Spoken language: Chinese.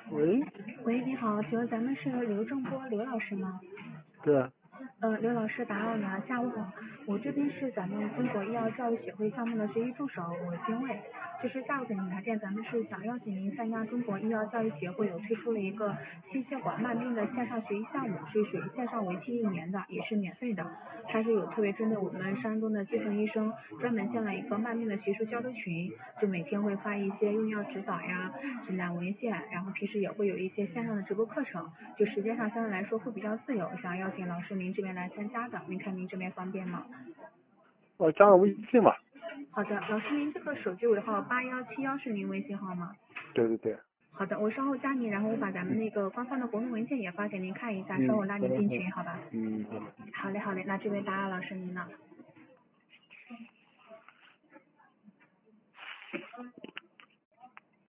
喂， 喂，你好，请问咱们是刘正波刘老师吗？ 对啊， 刘老师打扰你了，下午好。我这边是咱们中国医药教育协会项目的学习助手，我金卫。就是下午给您来电，咱们是想邀请您参加中国医药教育协会有推出了一个心血管慢病的线上学习项目，是属于线上为期1年的，也是免费的。它是有特别针对我们山东的基层医生，专门建了一个慢病的学术交流群，就每天会发一些用药指导呀、指南文献，然后平时也会有一些线上的直播课程，就时间上相对来说会比较自由，想邀请老师您这边来参加的，您看您这边方便吗？ 加个微信吧。 好的，老师您这个手机尾号8171是您微信号吗？ 对对对。 好的，我稍后加您，然后我把咱们那个官方的活动文件也发给您看一下，稍后拉您进群，好吧？ 好的。 好嘞好嘞，那这位打扰老师您了。